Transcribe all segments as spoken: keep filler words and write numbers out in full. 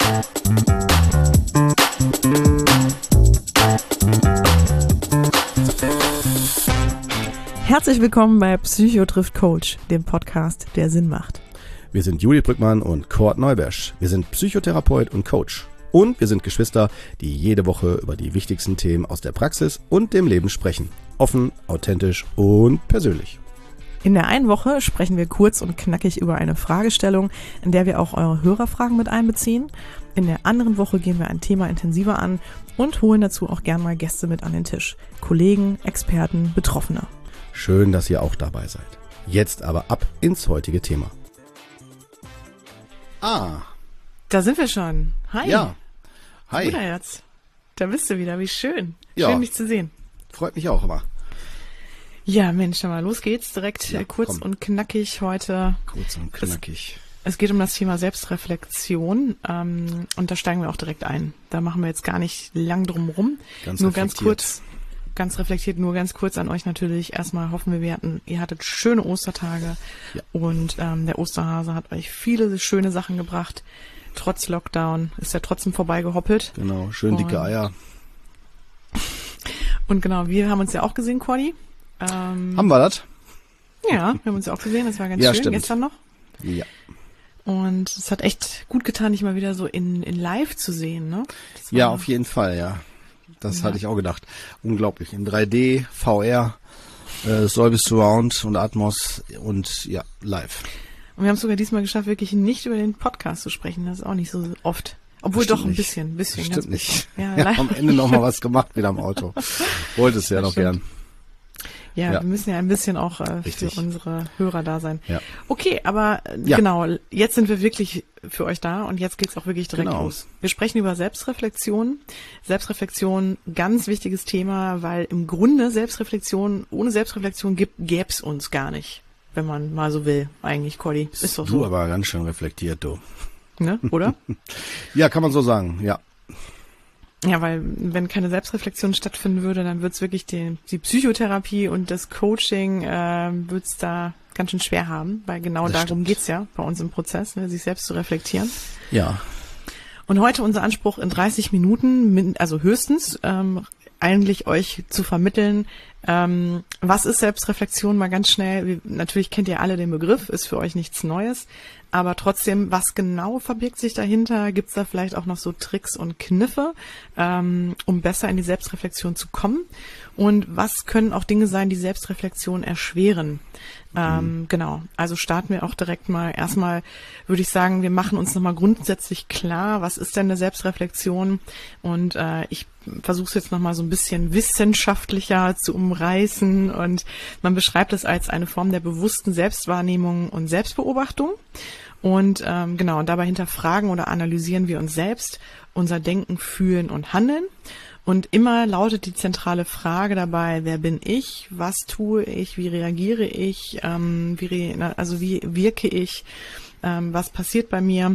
Herzlich willkommen bei Psycho trifft Coach, dem Podcast, der Sinn macht. Wir sind Judith Brückmann und Kurt Neubersch. Wir sind Psychotherapeut und Coach. Und wir sind Geschwister, die jede Woche über die wichtigsten Themen aus der Praxis und dem Leben sprechen. Offen, authentisch und persönlich. In der einen Woche sprechen wir kurz und knackig über eine Fragestellung, in der wir auch eure Hörerfragen mit einbeziehen. In der anderen Woche gehen wir ein Thema intensiver an und holen dazu auch gern mal Gäste mit an den Tisch. Kollegen, Experten, Betroffene. Schön, dass ihr auch dabei seid. Jetzt aber ab ins heutige Thema. Ah. Da sind wir schon. Hi. Ja. Hi. Bruderherz. Da bist du wieder. Wie schön. Ja. Schön, dich zu sehen. Freut mich auch immer. Ja, Mensch, dann mal los geht's. Direkt Ja, kurz komm. und knackig heute. Kurz und knackig. Es, es geht um das Thema Selbstreflexion ähm, und da steigen wir auch direkt ein. Da machen wir jetzt gar nicht lang drum rum. Ganz Nur ganz reflektiert. kurz. Ganz reflektiert, nur ganz kurz an euch natürlich. Erstmal hoffen wir, wir hatten, ihr hattet schöne Ostertage Ja. und ähm, der Osterhase hat euch viele schöne Sachen gebracht. Trotz Lockdown ist er trotzdem vorbeigehoppelt. Genau, schön dicke Und- Eier. Und genau, wir haben uns ja auch gesehen, Cordy. Ähm, Haben wir das? ja, wir haben uns ja auch gesehen, das war ganz Ja, schön, stimmt. gestern noch. Ja. Und es hat echt gut getan, dich mal wieder so in, in live zu sehen, ne? Das war- Ja, auf jeden Fall, ja. Das Ja. hatte ich auch gedacht. Unglaublich. In drei D, V R, äh, Dolby Surround und Atmos und ja, live. Und wir haben es sogar diesmal geschafft, wirklich nicht über den Podcast zu sprechen. Das ist auch nicht so oft. Obwohl Stimmt doch ein nicht. bisschen, ein bisschen. Das ganz stimmt nicht. bisschen. Ja, Ja, live. am Ende noch mal was gemacht wieder im Auto. Wollte es ja Das noch stimmt. gern. Ja, Ja. wir müssen ja ein bisschen auch äh, Richtig. für unsere Hörer da sein. Ja. Okay, aber äh, Ja. genau, jetzt sind wir wirklich für euch da und jetzt geht's auch wirklich direkt Genau. los. Wir sprechen über Selbstreflexion. Selbstreflexion, ganz wichtiges Thema, weil im Grunde Selbstreflexion, ohne Selbstreflexion gibt, gäb's uns gar nicht, wenn man mal so will, eigentlich, Cordy. Ist doch Du so, aber ganz schön reflektiert, du. ne? Oder? Ja, kann man so sagen, ja. Ja, weil wenn keine Selbstreflexion stattfinden würde, dann wird's wirklich die, die Psychotherapie und das Coaching äh, wird's da ganz schön schwer haben, weil genau Das darum stimmt. geht's ja bei uns im Prozess, ne, sich selbst zu reflektieren. Ja, Und heute unser Anspruch in dreißig Minuten, min- also höchstens, ähm, eigentlich euch zu vermitteln, ähm, was ist Selbstreflexion, mal ganz schnell. Wie, natürlich kennt ihr alle den Begriff, ist für euch nichts Neues, aber trotzdem, was genau verbirgt sich dahinter? Gibt's da vielleicht auch noch so Tricks und Kniffe, ähm, um besser in die Selbstreflexion zu kommen? Und was können auch Dinge sein, die Selbstreflexion erschweren? Ähm, genau, also starten wir auch direkt mal. Erstmal würde ich sagen, wir machen uns nochmal grundsätzlich klar, was ist denn eine Selbstreflexion? Und äh, ich versuche es jetzt nochmal so ein bisschen wissenschaftlicher zu umreißen. Und man beschreibt es als eine Form der bewussten Selbstwahrnehmung und Selbstbeobachtung. Und ähm, genau, und dabei hinterfragen oder analysieren wir uns selbst, unser Denken, Fühlen und Handeln. Und immer lautet die zentrale Frage dabei, wer bin ich, was tue ich, wie reagiere ich, ähm, wie re na, also wie wirke ich, ähm, was passiert bei mir.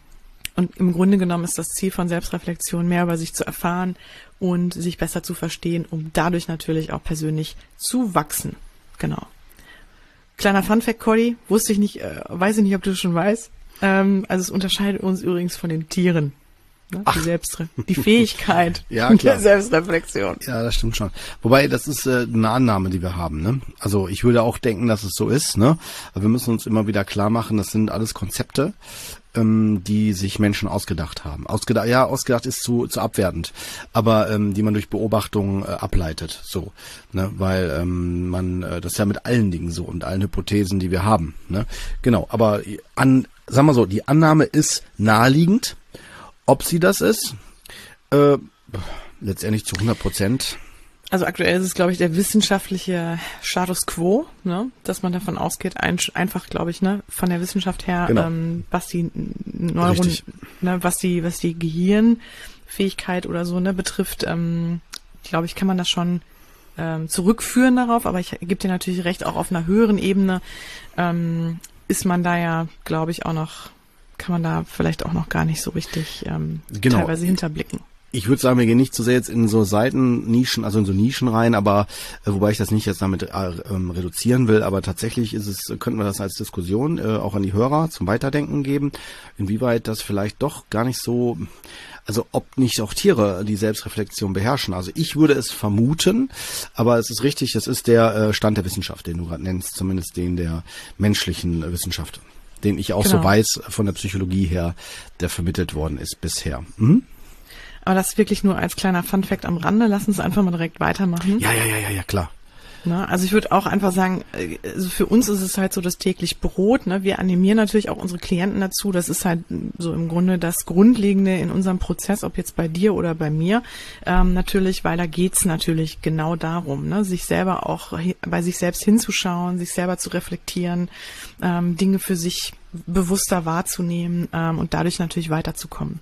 Und im Grunde genommen ist das Ziel von Selbstreflexion, mehr über sich zu erfahren und sich besser zu verstehen, um dadurch natürlich auch persönlich zu wachsen. Genau. Kleiner Funfact, Cordy, wusste ich nicht, äh, weiß ich nicht, ob du das schon weißt. Ähm, also es unterscheidet uns übrigens von den Tieren. Ne? Die, Selbstre die Fähigkeit Ja, klar. der Selbstreflexion. ja, das stimmt schon. Wobei, das ist äh, eine Annahme, die wir haben, ne? Also ich würde auch denken, dass es so ist, ne? Aber wir müssen uns immer wieder klar machen, das sind alles Konzepte, ähm, die sich Menschen ausgedacht haben. Ausgedacht, ja, ausgedacht ist zu, zu abwertend, aber ähm, die man durch Beobachtung äh, ableitet, so, ne? Weil ähm, man, äh, das ist ja mit allen Dingen so und allen Hypothesen, die wir haben, ne? Genau, aber an, sagen wir so, die Annahme ist naheliegend. Ob sie das ist, äh, letztendlich zu hundert Prozent. Also aktuell ist es, glaube ich, der wissenschaftliche Status quo, ne? Dass man davon ausgeht, ein, einfach, glaube ich, ne, von der Wissenschaft her, Genau. ähm, was die Neuron, Richtig. ne, was die, was die Gehirnfähigkeit oder so ne betrifft, ähm, glaube ich, kann man das schon ähm, zurückführen darauf. Aber ich gebe dir natürlich recht, auch auf einer höheren Ebene ähm, ist man da ja, glaube ich, auch noch kann man da vielleicht auch noch gar nicht so richtig ähm, Genau. teilweise hinterblicken. Ich würde sagen, wir gehen nicht zu sehr jetzt in so Seitennischen, also in so Nischen rein, aber äh, wobei ich das nicht jetzt damit äh, ähm, reduzieren will, aber tatsächlich ist es, könnten wir das als Diskussion äh, auch an die Hörer zum Weiterdenken geben, inwieweit das vielleicht doch gar nicht so, also ob nicht auch Tiere die Selbstreflexion beherrschen. Also ich würde es vermuten, aber es ist richtig, es ist der äh, Stand der Wissenschaft, den du gerade nennst, zumindest den der menschlichen äh, Wissenschaft, den ich auch genau. so weiß von der Psychologie her, der vermittelt worden ist bisher. Mhm. Aber das wirklich nur als kleiner Funfact am Rande. Lass uns einfach mal direkt weitermachen. Ja, ja, ja, ja, ja, klar. Ne? Also ich würde auch einfach sagen, also für uns ist es halt so das täglich Brot. Ne? Wir animieren natürlich auch unsere Klienten dazu. Das ist halt so im Grunde das Grundlegende in unserem Prozess, ob jetzt bei dir oder bei mir. Ähm, natürlich, weil da geht's natürlich genau darum, ne? Sich selber auch bei sich selbst hinzuschauen, sich selber zu reflektieren, ähm, Dinge für sich bewusster wahrzunehmen ähm, und dadurch natürlich weiterzukommen.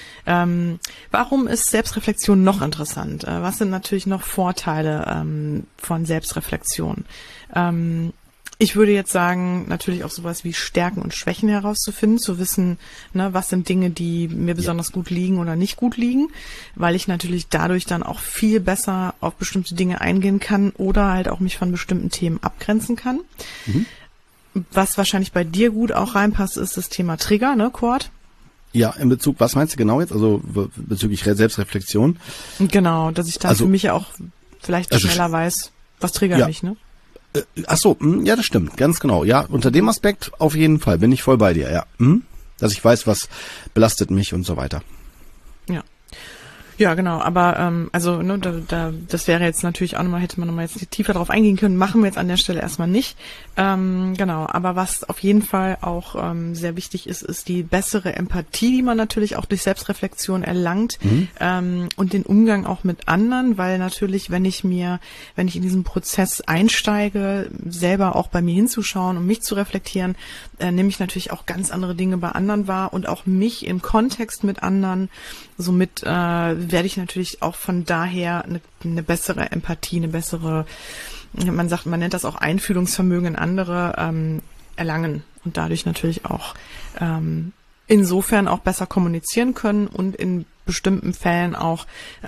Ähm, warum ist Selbstreflexion noch interessant? Äh, was sind natürlich noch Vorteile ähm, von Selbstreflexion? Ähm, ich würde jetzt sagen, natürlich auch sowas wie Stärken und Schwächen herauszufinden, zu wissen, ne, was sind Dinge, die mir besonders ja. gut liegen oder nicht gut liegen, weil ich natürlich dadurch dann auch viel besser auf bestimmte Dinge eingehen kann oder halt auch mich von bestimmten Themen abgrenzen kann. Mhm. Was wahrscheinlich bei dir gut auch reinpasst, ist das Thema Trigger, ne, Cord? Ja, in Bezug, was meinst du genau jetzt? Also bezüglich Selbstreflexion? Genau, dass ich dann also, für mich ja auch vielleicht also schneller weiß, was triggert ja. mich, ne? Äh, ach so, mh, ja, das stimmt, ganz genau. Ja, unter dem Aspekt auf jeden Fall bin ich voll bei dir, ja. Hm? Dass ich weiß, was belastet mich und so weiter. Ja. Ja, genau, aber ähm, also ne, da, da, das wäre jetzt natürlich auch nochmal, hätte man nochmal jetzt tiefer drauf eingehen können, machen wir jetzt an der Stelle erstmal nicht. Ähm, genau, aber was auf jeden Fall auch ähm, sehr wichtig ist, ist die bessere Empathie, die man natürlich auch durch Selbstreflexion erlangt mhm. ähm, und den Umgang auch mit anderen, weil natürlich, wenn ich mir, wenn ich in diesen Prozess einsteige, selber auch bei mir hinzuschauen und mich zu reflektieren, äh, nehme ich natürlich auch ganz andere Dinge bei anderen wahr und auch mich im Kontext mit anderen. Somit äh, werde ich natürlich auch von daher eine, eine bessere Empathie, eine bessere, man sagt, man nennt das auch Einfühlungsvermögen in andere ähm, erlangen und dadurch natürlich auch ähm, insofern auch besser kommunizieren können und in bestimmten Fällen auch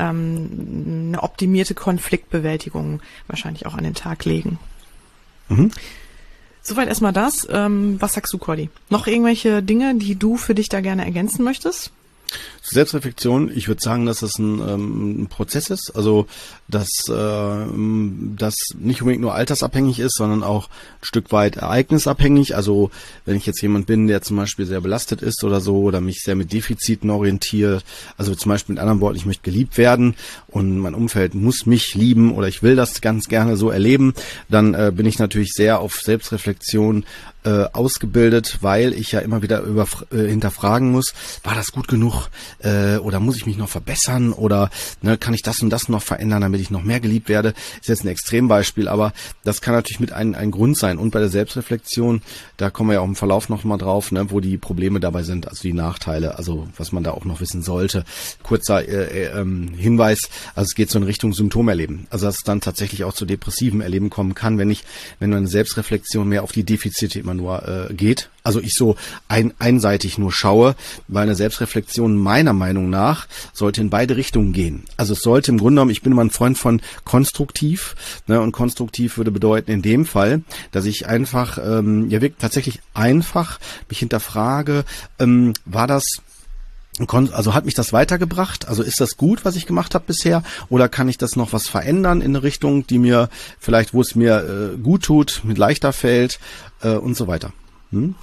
ähm, eine optimierte Konfliktbewältigung wahrscheinlich auch an den Tag legen. Mhm. Soweit erstmal das. Ähm, was sagst du, Cordy? Noch irgendwelche Dinge, die du für dich da gerne ergänzen möchtest? Selbstreflexion, ich würde sagen, dass das ein, ähm, ein Prozess ist, also dass äh, das nicht unbedingt nur altersabhängig ist, sondern auch ein Stück weit ereignisabhängig. Also wenn ich jetzt jemand bin, der zum Beispiel sehr belastet ist oder so oder mich sehr mit Defiziten orientiert, also zum Beispiel mit anderen Worten, ich möchte geliebt werden und mein Umfeld muss mich lieben oder ich will das ganz gerne so erleben, dann äh, bin ich natürlich sehr auf Selbstreflexion äh, ausgebildet, weil ich ja immer wieder über, äh, hinterfragen muss, war das gut genug äh, oder muss ich mich noch verbessern oder ne, kann ich das und das noch verändern, damit ich noch mehr geliebt werde? Ist jetzt ein Extrembeispiel, aber das kann natürlich mit ein, ein Grund sein. Und bei der Selbstreflexion, da kommen wir ja auch im Verlauf noch mal drauf, ne, wo die Probleme dabei sind, also die Nachteile, also was man da auch noch wissen sollte. Kurzer äh, äh, Hinweis, also es geht so in Richtung Symptomerleben. Also dass es dann tatsächlich auch zu depressiven Erleben kommen kann, wenn ich, wenn eine Selbstreflexion mehr auf die Defizite immer nur äh, geht. Also ich so ein, einseitig nur schaue, weil eine Selbstreflexion meiner Meinung nach sollte in beide Richtungen gehen. Also es sollte im Grunde genommen, ich bin immer ein Freund von konstruktiv, ne, und konstruktiv würde bedeuten in dem Fall, dass ich einfach, ähm, ja wirklich tatsächlich einfach mich hinterfrage, ähm, war das also hat mich das weitergebracht? Also ist das gut, was ich gemacht habe bisher? Oder kann ich das noch was verändern in eine Richtung, die mir vielleicht, wo es mir äh, gut tut, mit leichter fällt äh, und so weiter? Hm?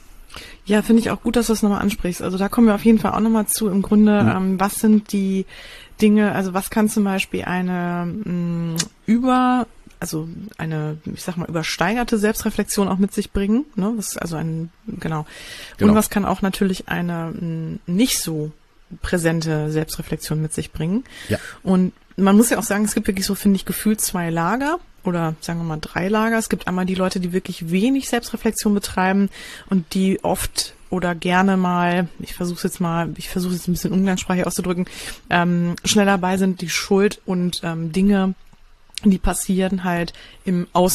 Ja, finde ich auch gut, dass du das nochmal ansprichst. Also da kommen wir auf jeden Fall auch nochmal zu. Im Grunde, hm. ähm, was sind die Dinge, also was kann zum Beispiel eine mh, über... also eine, ich sag mal, übersteigerte Selbstreflexion auch mit sich bringen, ne? Was, also ein, genau. genau. Und was kann auch natürlich eine m, nicht so präsente Selbstreflexion mit sich bringen. Ja. Und man muss ja auch sagen, es gibt wirklich so, finde ich, gefühlt zwei Lager oder sagen wir mal drei Lager. Es gibt einmal die Leute, die wirklich wenig Selbstreflexion betreiben und die oft oder gerne mal, ich versuche es jetzt mal, ich versuche es ein bisschen umgangssprachlich auszudrücken, ähm, schnell dabei sind, die Schuld und ähm, Dinge, die passieren halt im Außen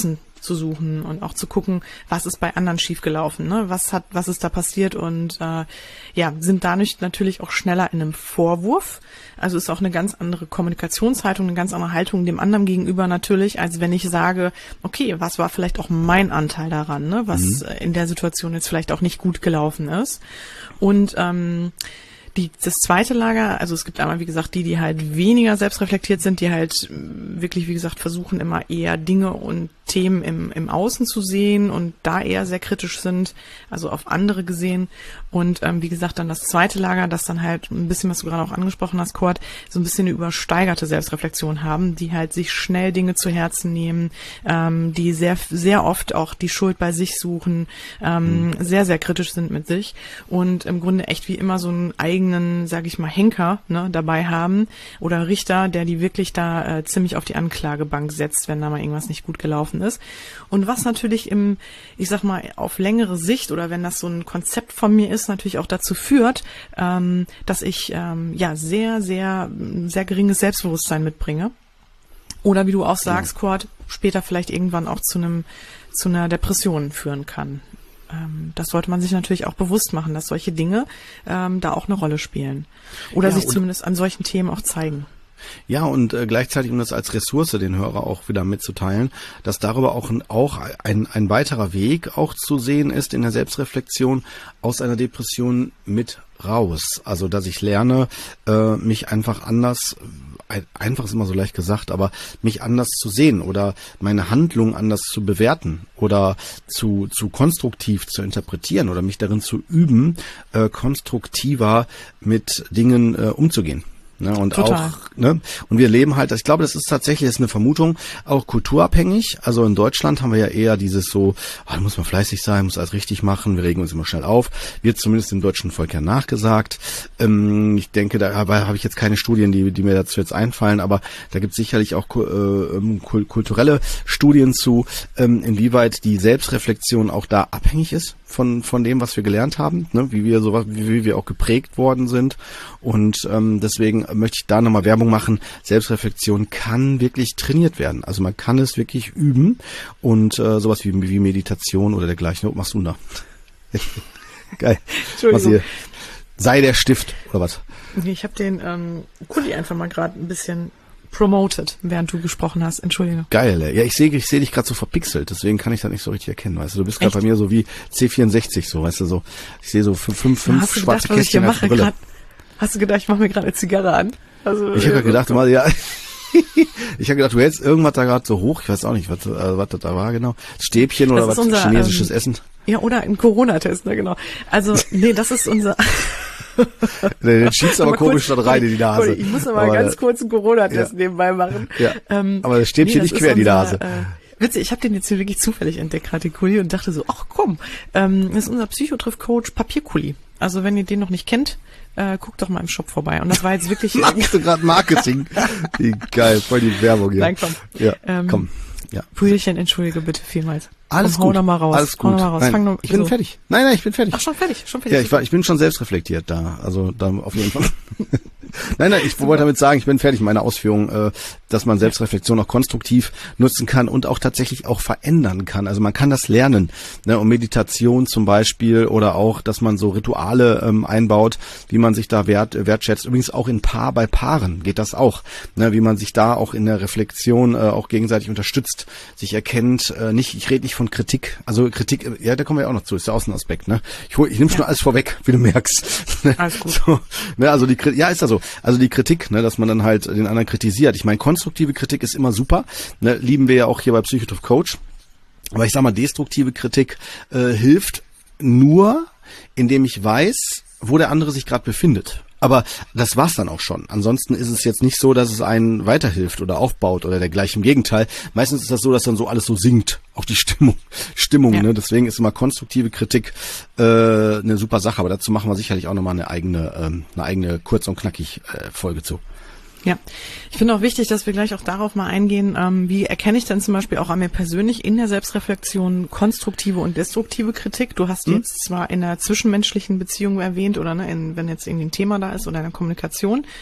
zu suchen und auch zu gucken, was ist bei anderen schiefgelaufen, ne? Was hat, was ist da passiert und äh, ja, sind dadurch natürlich auch schneller in einem Vorwurf. Also ist auch eine ganz andere Kommunikationshaltung, eine ganz andere Haltung dem anderen gegenüber natürlich, als wenn ich sage, okay, was war vielleicht auch mein Anteil daran, ne? Was mhm. in der Situation jetzt vielleicht auch nicht gut gelaufen ist. Und ähm, Die, das zweite Lager, also es gibt einmal, wie gesagt, die, die halt weniger selbstreflektiert sind, die halt wirklich, wie gesagt, versuchen immer eher Dinge und Themen im, im Außen zu sehen und da eher sehr kritisch sind, also auf andere gesehen. Und ähm, wie gesagt, dann das zweite Lager, das dann halt ein bisschen, was du gerade auch angesprochen hast, Kurt, so ein bisschen eine übersteigerte Selbstreflexion haben, die halt sich schnell Dinge zu Herzen nehmen, ähm, die sehr, sehr oft auch die Schuld bei sich suchen, ähm, mhm. sehr, sehr kritisch sind mit sich und im Grunde echt wie immer so einen eigenen, sag ich mal, Henker ne, dabei haben oder Richter, der die wirklich da äh, ziemlich auf die Anklagebank setzt, wenn da mal irgendwas nicht gut gelaufen ist. Und was natürlich im, ich sag mal, auf längere Sicht oder wenn das so ein Konzept von mir ist, natürlich auch dazu führt, ähm, dass ich ähm, ja sehr, sehr, sehr geringes Selbstbewusstsein mitbringe. Oder wie du auch sagst, ja. Kurt, später vielleicht irgendwann auch zu einem, zu einer Depression führen kann. Ähm, das sollte man sich natürlich auch bewusst machen, dass solche Dinge ähm, da auch eine Rolle spielen. Oder ja, sich zumindest an solchen Themen auch zeigen. Ja, und äh, gleichzeitig, um das als Ressource den Hörer auch wieder mitzuteilen, dass darüber auch, auch ein, ein weiterer Weg auch zu sehen ist in der Selbstreflexion aus einer Depression mit raus. Also, dass ich lerne, äh, mich einfach anders, einfach ist immer so leicht gesagt, aber mich anders zu sehen oder meine Handlung anders zu bewerten oder zu, zu konstruktiv zu interpretieren oder mich darin zu üben, äh, konstruktiver mit Dingen äh, umzugehen. Ne, und Total. auch, ne, und wir leben halt, ich glaube, das ist tatsächlich, das ist eine Vermutung, auch kulturabhängig. Also in Deutschland haben wir ja eher dieses so, ah, da muss man fleißig sein, muss alles richtig machen, wir regen uns immer schnell auf. Wird zumindest dem deutschen Volk ja nachgesagt. Ähm, ich denke, da habe hab ich jetzt keine Studien, die, die mir dazu jetzt einfallen, aber da gibt es sicherlich auch äh, kulturelle Studien zu, ähm, inwieweit die Selbstreflexion auch da abhängig ist von von dem, was wir gelernt haben, ne, wie wir sowas, wie, wie wir auch geprägt worden sind. Und ähm, deswegen möchte ich da nochmal Werbung machen. Selbstreflexion kann wirklich trainiert werden. Also man kann es wirklich üben und äh, sowas wie, wie Meditation oder dergleichen. Was machst du da? Geil. Was hier? Sei der Stift oder was? Ich habe den ähm, Kuli einfach mal gerade ein bisschen promoted, während du gesprochen hast. Entschuldige. Geil, ey. Ja, ich sehe ich seh dich gerade so verpixelt, deswegen kann ich das nicht so richtig erkennen, weißt du. Du bist gerade bei mir so wie C vierundsechzig, so, weißt du, so. Ich sehe so fünf, fünf, fünf schwarze gedacht, Kästchen als Brille. Grad, hast du gedacht, ich mache mir gerade eine Zigarre an? Also, ich habe gedacht, mal, ja. Ich habe gedacht, du hältst irgendwas da gerade so hoch, ich weiß auch nicht, was, äh, was das da war, genau. Stäbchen oder was, unser, chinesisches ähm, Essen. Ja, oder ein Corona-Test, ne, genau. Also, nee, das ist unser... Den schiebst aber, aber komisch da rein in die Nase. Ich muss aber, aber ganz kurz einen Corona-Test ja. nebenbei machen. Ja. Ähm, aber das Stäbchen nee, das nicht quer in die Nase. Äh, witzig, ich habe den jetzt hier wirklich zufällig entdeckt, gerade den Kuli, und dachte so, ach komm, ähm, das ist unser Psychotriff-Coach Papierkuli. Also wenn ihr den noch nicht kennt, äh, guckt doch mal im Shop vorbei. Und das war jetzt wirklich... Machst du gerade Marketing? Wie geil, voll die Werbung hier. Nein, komm. Ja, ähm, komm. Ja. Brüderchen, entschuldige bitte vielmals. Alles komm, gut. Hau noch mal raus. Alles gut. Hau noch mal raus. Nein, Fang noch, ich bin so. fertig. Nein, nein, ich bin fertig. Ach, schon fertig, schon fertig. Ja, ich war, ich bin schon selbstreflektiert da. Also da auf jeden Fall. Nein, nein, ich wollte damit sagen, ich bin fertig mit meiner Ausführung, äh, dass man Selbstreflexion auch konstruktiv nutzen kann und auch tatsächlich auch verändern kann. Also man kann das lernen, ne, um Meditation zum Beispiel oder auch, dass man so Rituale ähm, einbaut, wie man sich da wert, wertschätzt. Übrigens auch in Paar bei Paaren geht das auch, ne, wie man sich da auch in der Reflexion äh, auch gegenseitig unterstützt, sich erkennt. Äh, nicht, ich rede nicht von Kritik. Also Kritik, ja, da kommen wir ja auch noch zu. Ist der Außenaspekt, ne? Ich hol, ich nehme schon ja. alles vorweg, wie du merkst. Alles gut. So, ne, also die, ja, ist da so. Also die Kritik, ne, dass man dann halt den anderen kritisiert. Ich meine, konstruktive Kritik ist immer super, ne, lieben wir ja auch hier bei Psychotriff Coach. Aber ich sag mal, destruktive Kritik äh, hilft nur, indem ich weiß, wo der andere sich gerade befindet. Aber das war's dann auch schon. Ansonsten ist es jetzt nicht so, dass es einen weiterhilft oder aufbaut oder dergleichen. Im Gegenteil. Meistens ist das so, dass dann so alles so sinkt. Auch die Stimmung. Stimmung, ja. ne? Deswegen ist immer konstruktive Kritik äh, eine super Sache. Aber dazu machen wir sicherlich auch nochmal eine eigene, ähm, eine eigene kurz und knackig äh, Folge zu. Ja, ich finde auch wichtig, dass wir gleich auch darauf mal eingehen, ähm, wie erkenne ich denn zum Beispiel auch an mir persönlich in der Selbstreflexion konstruktive und destruktive Kritik. Du hast hm. jetzt zwar in der zwischenmenschlichen Beziehung erwähnt oder ne, in, wenn jetzt irgendwie ein Thema da ist oder in der Kommunikation,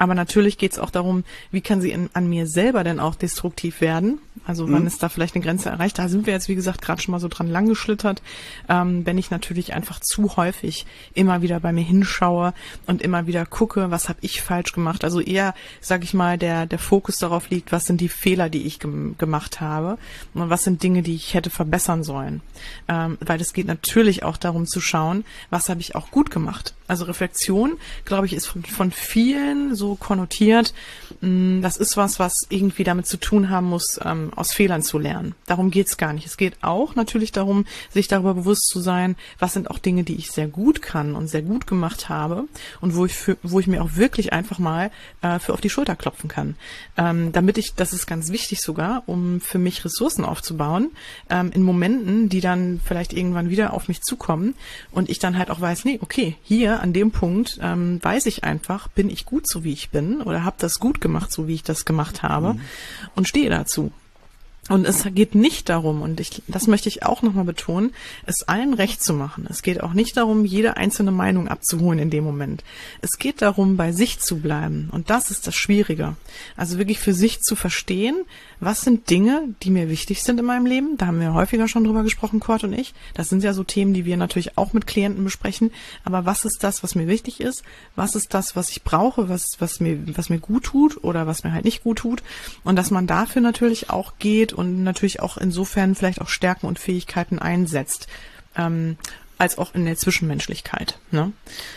Aber natürlich geht es auch darum, wie kann sie in, an mir selber denn auch destruktiv werden? Also wann mhm. ist da vielleicht eine Grenze erreicht? Da sind wir jetzt, wie gesagt, gerade schon mal so dran langgeschlittert. Ähm, wenn ich natürlich einfach zu häufig immer wieder bei mir hinschaue und immer wieder gucke, was habe ich falsch gemacht? Also eher, sage ich mal, der der Fokus darauf liegt, was sind die Fehler, die ich gem- gemacht habe und was sind Dinge, die ich hätte verbessern sollen. Ähm, weil es geht natürlich auch darum zu schauen, was habe ich auch gut gemacht. Also Reflexion, glaube ich, ist von, von vielen so konnotiert. Das ist was, was irgendwie damit zu tun haben muss, ähm, aus Fehlern zu lernen. Darum geht's gar nicht. Es geht auch natürlich darum, sich darüber bewusst zu sein, was sind auch Dinge, die ich sehr gut kann und sehr gut gemacht habe und wo ich für, wo ich mir auch wirklich einfach mal äh, für auf die Schulter klopfen kann. Ähm, damit ich, das ist ganz wichtig sogar, um für mich Ressourcen aufzubauen, ähm, in Momenten, die dann vielleicht irgendwann wieder auf mich zukommen und ich dann halt auch weiß, nee, okay, hier an dem Punkt ähm, weiß ich einfach, bin ich gut so, wie ich bin oder habe das gut gemacht, so wie ich das gemacht habe mhm. und stehe dazu. Und es geht nicht darum, und ich, das möchte ich auch nochmal betonen, es allen recht zu machen. Es geht auch nicht darum, jede einzelne Meinung abzuholen in dem Moment. Es geht darum, bei sich zu bleiben. Und das ist das Schwierige. Also wirklich für sich zu verstehen, was sind Dinge, die mir wichtig sind in meinem Leben. Da haben wir häufiger schon drüber gesprochen, Kurt und ich. Das sind ja so Themen, die wir natürlich auch mit Klienten besprechen. Aber was ist das, was mir wichtig ist? Was ist das, was ich brauche, was, was mir, was mir gut tut oder was mir halt nicht gut tut? Und dass man dafür natürlich auch geht und natürlich auch insofern vielleicht auch Stärken und Fähigkeiten einsetzt, ähm, als auch in der Zwischenmenschlichkeit, ne?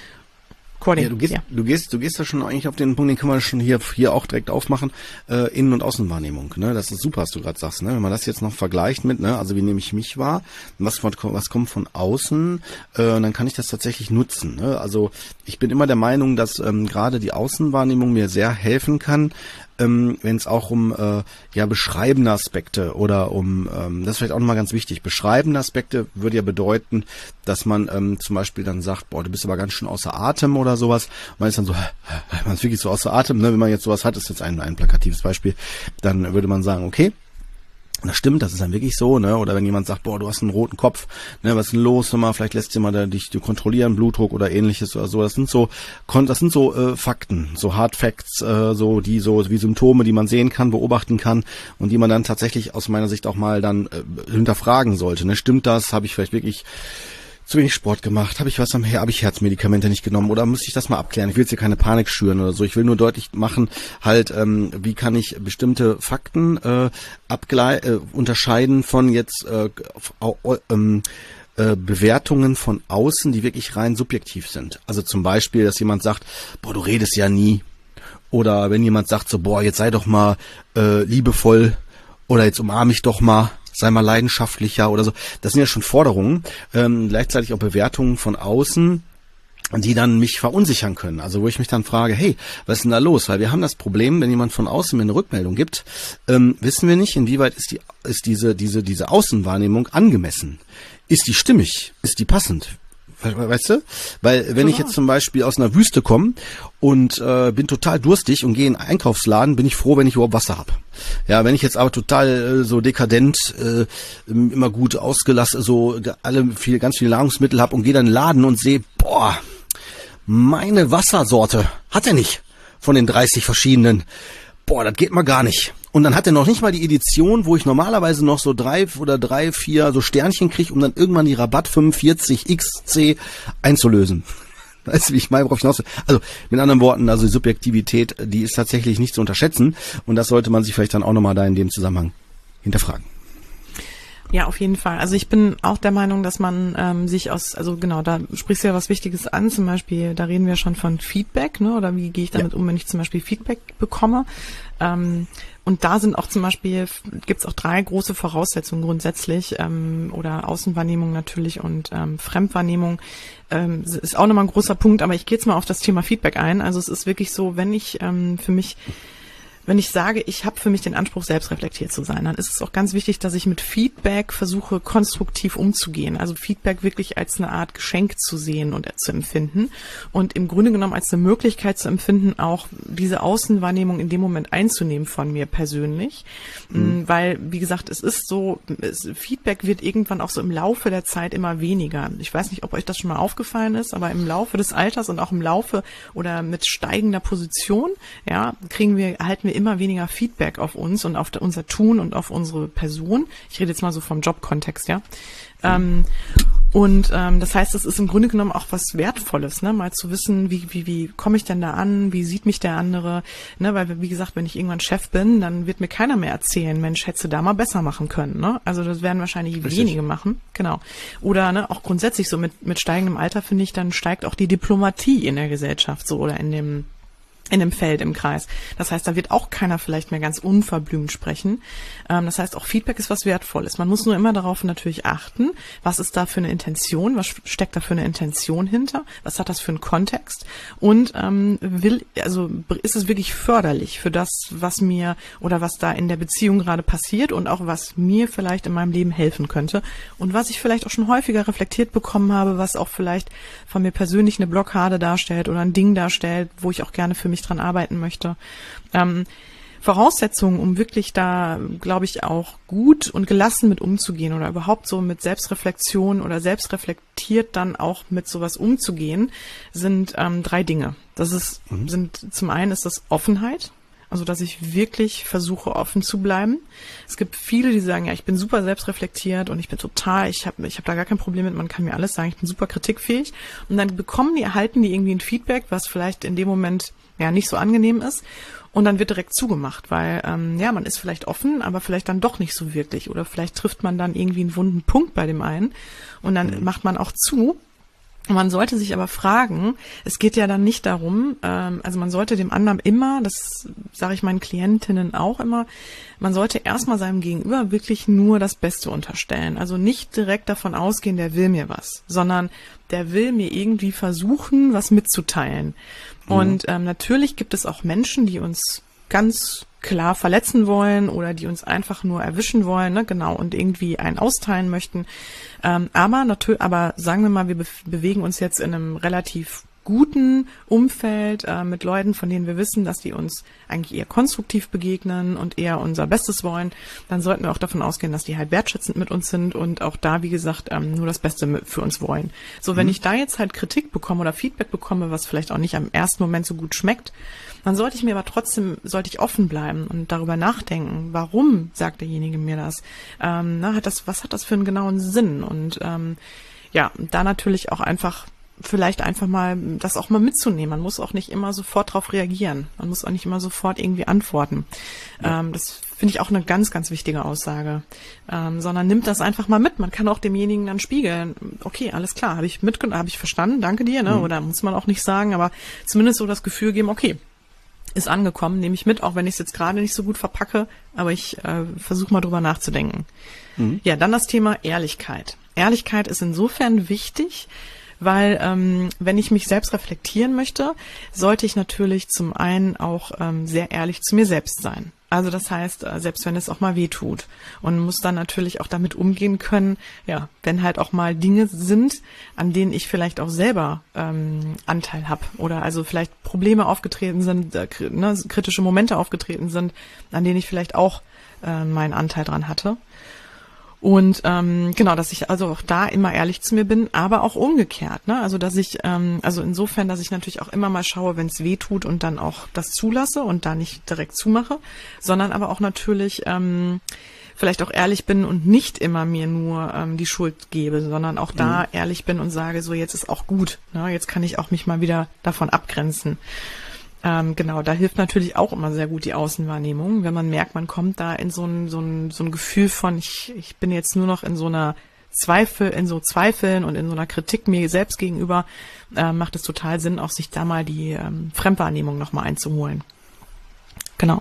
Ja, du gehst, ja. du gehst, du gehst da schon eigentlich auf den Punkt, den können wir schon hier, hier auch direkt aufmachen, äh, Innen- und Außenwahrnehmung, ne? Das ist super, was du gerade sagst, ne? Wenn man das jetzt noch vergleicht mit, ne? Also wie nehme ich mich wahr? Was, was kommt von außen? Äh, dann kann ich das tatsächlich nutzen, ne? Also ich bin immer der Meinung, dass ähm, gerade die Außenwahrnehmung mir sehr helfen kann, ähm, wenn es auch um äh, ja beschreibende Aspekte oder um, ähm, das ist vielleicht auch nochmal ganz wichtig, beschreibende Aspekte würde ja bedeuten, dass man ähm, zum Beispiel dann sagt, boah, du bist aber ganz schön außer Atem oder sowas. Und man ist dann so, man ist wirklich so außer Atem, ne? Wenn man jetzt sowas hat, ist jetzt ein, ein plakatives Beispiel, dann würde man sagen, okay, das stimmt, das ist dann wirklich so, ne? Oder wenn jemand sagt, boah, du hast einen roten Kopf, ne, was ist denn los? Mal, vielleicht lässt dir mal da dich kontrollieren, Blutdruck oder ähnliches oder so. Das sind so, das sind so äh, Fakten, so Hard Facts, äh, so die so wie Symptome, die man sehen kann, beobachten kann und die man dann tatsächlich aus meiner Sicht auch mal dann äh, hinterfragen sollte. Ne? Stimmt das? Habe ich vielleicht wirklich zu wenig Sport gemacht? Habe ich was am Her? Habe ich Herzmedikamente nicht genommen? Oder muss ich das mal abklären? Ich will jetzt hier keine Panik schüren oder so. Ich will nur deutlich machen, halt, ähm, wie kann ich bestimmte Fakten äh, abgle- äh, unterscheiden von jetzt äh, äh, äh, äh, Bewertungen von außen, die wirklich rein subjektiv sind. Also zum Beispiel, dass jemand sagt, boah, du redest ja nie. Oder wenn jemand sagt so, boah, jetzt sei doch mal äh, liebevoll oder jetzt umarme ich doch mal. Sei mal leidenschaftlicher oder so. Das sind ja schon Forderungen, ähm, gleichzeitig auch Bewertungen von außen, die dann mich verunsichern können. Also wo ich mich dann frage, hey, was ist denn da los? Weil wir haben das Problem, wenn jemand von außen mir eine Rückmeldung gibt, ähm, wissen wir nicht, inwieweit ist die ist diese diese diese Außenwahrnehmung angemessen? Ist die stimmig? Ist die passend? Weißt du? Weil wenn ich jetzt zum Beispiel aus einer Wüste komme und äh, bin total durstig und gehe in einen Einkaufsladen, bin ich froh, wenn ich überhaupt Wasser habe. Ja, wenn ich jetzt aber total äh, so dekadent, äh, immer gut ausgelassen, so alle viel, ganz viele Nahrungsmittel habe und gehe dann in den Laden und sehe, boah, meine Wassersorte hat er nicht von den dreißig verschiedenen. Boah, das geht mal gar nicht. Und dann hat er noch nicht mal die Edition, wo ich normalerweise noch so drei oder drei, vier so Sternchen kriege, um dann irgendwann die Rabatt fünfundvierzig X C einzulösen. Weißt du, wie ich meine, worauf ich hinaus will? Also mit anderen Worten, also die Subjektivität, die ist tatsächlich nicht zu unterschätzen. Und das sollte man sich vielleicht dann auch nochmal da in dem Zusammenhang hinterfragen. Ja, auf jeden Fall. Also ich bin auch der Meinung, dass man ähm, sich aus, also genau, da sprichst du ja was Wichtiges an, zum Beispiel, da reden wir schon von Feedback, ne? Oder wie gehe ich damit ja. um, wenn ich zum Beispiel Feedback bekomme. Ähm, und da sind auch zum Beispiel, gibt's auch drei große Voraussetzungen grundsätzlich, ähm, oder Außenwahrnehmung natürlich und ähm, Fremdwahrnehmung. Ähm, ist auch nochmal ein großer Punkt, aber ich gehe jetzt mal auf das Thema Feedback ein. Also es ist wirklich so, wenn ich ähm, für mich wenn ich sage, ich habe für mich den Anspruch, selbstreflektiert zu sein, dann ist es auch ganz wichtig, dass ich mit Feedback versuche, konstruktiv umzugehen. Also Feedback wirklich als eine Art Geschenk zu sehen und zu empfinden und im Grunde genommen als eine Möglichkeit zu empfinden, auch diese Außenwahrnehmung in dem Moment einzunehmen von mir persönlich. Mhm. Weil, wie gesagt, es ist so, es, Feedback wird irgendwann auch so im Laufe der Zeit immer weniger. Ich weiß nicht, ob euch das schon mal aufgefallen ist, aber im Laufe des Alters und auch im Laufe oder mit steigender Position, ja, kriegen wir, erhalten wir immer weniger Feedback auf uns und auf unser Tun und auf unsere Person. Ich rede jetzt mal so vom Jobkontext, ja. Mhm. Ähm, und ähm, das heißt, es ist im Grunde genommen auch was Wertvolles, ne, mal zu wissen, wie wie wie komme ich denn da an, wie sieht mich der andere, ne, weil wie gesagt, wenn ich irgendwann Chef bin, dann wird mir keiner mehr erzählen, Mensch, hättest du da mal besser machen können, ne? Also das werden wahrscheinlich Richtig. wenige machen, genau. Oder ne, auch grundsätzlich so mit mit steigendem Alter finde ich, dann steigt auch die Diplomatie in der Gesellschaft so oder in dem in dem Feld, im Kreis. Das heißt, da wird auch keiner vielleicht mehr ganz unverblümt sprechen. Ähm, das heißt, auch Feedback ist was Wertvolles. Man muss nur immer darauf natürlich achten, was ist da für eine Intention, was steckt da für eine Intention hinter, was hat das für einen Kontext und ähm, will, also ist es wirklich förderlich für das, was mir oder was da in der Beziehung gerade passiert und auch was mir vielleicht in meinem Leben helfen könnte und was ich vielleicht auch schon häufiger reflektiert bekommen habe, was auch vielleicht von mir persönlich eine Blockade darstellt oder ein Ding darstellt, wo ich auch gerne für mich dran arbeiten möchte. Ähm, Voraussetzungen, um wirklich da, glaube ich, auch gut und gelassen mit umzugehen oder überhaupt so mit Selbstreflexion oder selbstreflektiert dann auch mit sowas umzugehen, sind ähm, drei Dinge. Das ist, mhm. sind, zum einen ist das Offenheit. Also, dass ich wirklich versuche, offen zu bleiben. Es gibt viele, die sagen, ja, ich bin super selbstreflektiert und ich bin total, ich habe ich hab da gar kein Problem mit, man kann mir alles sagen, ich bin super kritikfähig. Und dann bekommen die, erhalten die irgendwie ein Feedback, was vielleicht in dem Moment ja nicht so angenehm ist. Und dann wird direkt zugemacht, weil ähm, ja, man ist vielleicht offen, aber vielleicht dann doch nicht so wirklich. Oder vielleicht trifft man dann irgendwie einen wunden Punkt bei dem einen und dann mhm. macht man auch zu. Man sollte sich aber fragen, es geht ja dann nicht darum, ähm, also man sollte dem anderen immer, das sage ich meinen Klientinnen auch immer, man sollte erstmal seinem Gegenüber wirklich nur das Beste unterstellen. Also nicht direkt davon ausgehen, der will mir was, sondern der will mir irgendwie versuchen, was mitzuteilen. Mhm. Und ähm, natürlich gibt es auch Menschen, die uns ganz klar verletzen wollen oder die uns einfach nur erwischen wollen, ne, genau, und irgendwie einen austeilen möchten. Ähm, aber natürlich, aber sagen wir mal, wir be- bewegen uns jetzt in einem relativ guten Umfeld äh, mit Leuten, von denen wir wissen, dass die uns eigentlich eher konstruktiv begegnen und eher unser Bestes wollen, dann sollten wir auch davon ausgehen, dass die halt wertschätzend mit uns sind und auch da, wie gesagt, ähm, nur das Beste für uns wollen. So, wenn mhm. ich da jetzt halt Kritik bekomme oder Feedback bekomme, was vielleicht auch nicht am ersten Moment so gut schmeckt, dann sollte ich mir aber trotzdem, sollte ich offen bleiben und darüber nachdenken, warum sagt derjenige mir das? Ähm, na, hat das, was hat das für einen genauen Sinn? Und ähm, ja, da natürlich auch einfach vielleicht einfach mal das auch mal mitzunehmen. Man muss auch nicht immer sofort darauf reagieren. Man muss auch nicht immer sofort irgendwie antworten. Ja. Ähm, das finde ich auch eine ganz, ganz wichtige Aussage. Ähm, sondern nimmt das einfach mal mit. Man kann auch demjenigen dann spiegeln. Okay, alles klar, habe ich mitgenommen, habe ich verstanden, danke dir. Ne? Mhm. Oder muss man auch nicht sagen, aber zumindest so das Gefühl geben, okay, ist angekommen, nehme ich mit, auch wenn ich es jetzt gerade nicht so gut verpacke, aber ich äh, versuche mal drüber nachzudenken. Mhm. Ja, dann das Thema Ehrlichkeit. Ehrlichkeit ist insofern wichtig, weil ähm, wenn ich mich selbst reflektieren möchte, sollte ich natürlich zum einen auch ähm, sehr ehrlich zu mir selbst sein. Also das heißt, äh, selbst wenn es auch mal weh tut und muss dann natürlich auch damit umgehen können, ja, wenn halt auch mal Dinge sind, an denen ich vielleicht auch selber ähm, Anteil habe oder also vielleicht Probleme aufgetreten sind, äh, ne, kritische Momente aufgetreten sind, an denen ich vielleicht auch äh, meinen Anteil dran hatte. Und ähm, genau, dass ich also auch da immer ehrlich zu mir bin, aber auch umgekehrt, ne? Also dass ich, ähm, also insofern, dass ich natürlich auch immer mal schaue, wenn es weh tut und dann auch das zulasse und da nicht direkt zumache, sondern aber auch natürlich ähm, vielleicht auch ehrlich bin und nicht immer mir nur ähm, die Schuld gebe, sondern auch da mhm. ehrlich bin und sage, so jetzt ist auch gut, ne? Jetzt kann ich auch mich mal wieder davon abgrenzen. Ähm, genau, da hilft natürlich auch immer sehr gut die Außenwahrnehmung, wenn man merkt, man kommt da in so ein so ein so ein Gefühl von, ich ich bin jetzt nur noch in so einer Zweifel, in so Zweifeln und in so einer Kritik mir selbst gegenüber, äh, macht es total Sinn, auch sich da mal die ähm, Fremdwahrnehmung nochmal einzuholen. Genau.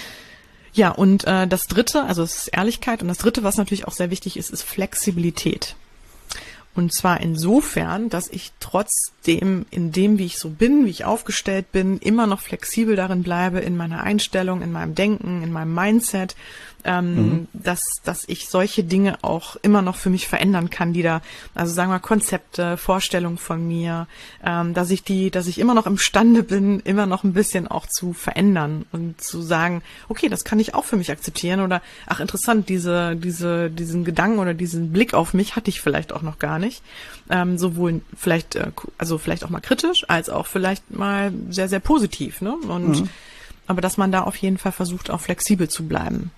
Ja, und äh, das Dritte, also es ist Ehrlichkeit und das Dritte, was natürlich auch sehr wichtig ist, ist Flexibilität. Und zwar insofern, dass ich trotzdem in dem, wie ich so bin, wie ich aufgestellt bin, immer noch flexibel darin bleibe, in meiner Einstellung, in meinem Denken, in meinem Mindset, ähm, mhm. dass, dass ich solche Dinge auch immer noch für mich verändern kann, die da, also sagen wir Konzepte, Vorstellungen von mir, ähm, dass ich die, dass ich immer noch imstande bin, immer noch ein bisschen auch zu verändern und zu sagen, okay, das kann ich auch für mich akzeptieren oder, ach interessant, diese, diese, diesen Gedanken oder diesen Blick auf mich hatte ich vielleicht auch noch gar nicht. Ähm, sowohl vielleicht, äh, also vielleicht auch mal kritisch, als auch vielleicht mal sehr, sehr positiv, ne? Und, mhm. aber dass man da auf jeden Fall versucht, auch flexibel zu bleiben.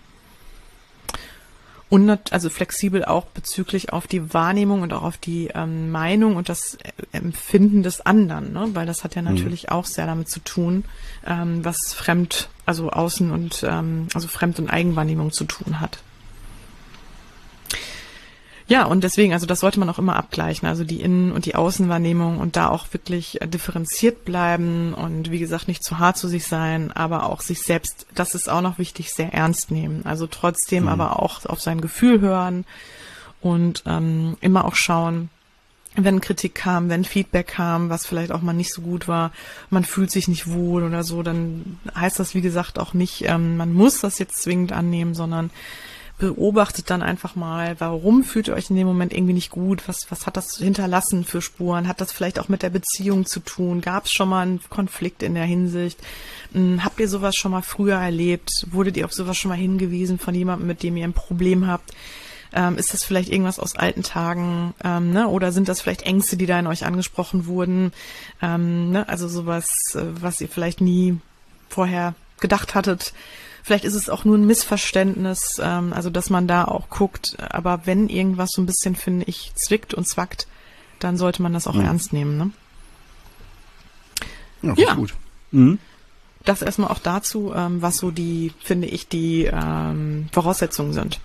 Und also flexibel auch bezüglich auf die Wahrnehmung und auch auf die ähm, Meinung und das Empfinden des anderen, ne? Weil das hat ja natürlich mhm. auch sehr damit zu tun, ähm, was Fremd, also Außen und ähm, also Fremd- und Eigenwahrnehmung zu tun hat. Ja, und deswegen, also das sollte man auch immer abgleichen, also die Innen- und die Außenwahrnehmung und da auch wirklich differenziert bleiben und wie gesagt nicht zu hart zu sich sein, aber auch sich selbst, das ist auch noch wichtig, sehr ernst nehmen. Also trotzdem mhm. aber auch auf sein Gefühl hören und ähm, immer auch schauen, wenn Kritik kam, wenn Feedback kam, was vielleicht auch mal nicht so gut war, man fühlt sich nicht wohl oder so, dann heißt das wie gesagt auch nicht, ähm, man muss das jetzt zwingend annehmen, sondern beobachtet dann einfach mal, warum fühlt ihr euch in dem Moment irgendwie nicht gut? Was, was hat das hinterlassen für Spuren? Hat das vielleicht auch mit der Beziehung zu tun? Gab es schon mal einen Konflikt in der Hinsicht? Hm, habt ihr sowas schon mal früher erlebt? Wurdet ihr auf sowas schon mal hingewiesen von jemandem, mit dem ihr ein Problem habt? Ähm, ist das vielleicht irgendwas aus alten Tagen? Ähm, ne? Oder sind das vielleicht Ängste, die da in euch angesprochen wurden? Ähm, ne? Also sowas, äh, was ihr vielleicht nie vorher gedacht hattet. Vielleicht ist es auch nur ein Missverständnis, ähm, also dass man da auch guckt. Aber wenn irgendwas so ein bisschen, finde ich, zwickt und zwackt, dann sollte man das auch mhm. ernst nehmen. Ne? Ja, ja. Gut. Mhm. Das erstmal auch dazu, ähm, was so die, finde ich, die ähm, Voraussetzungen sind.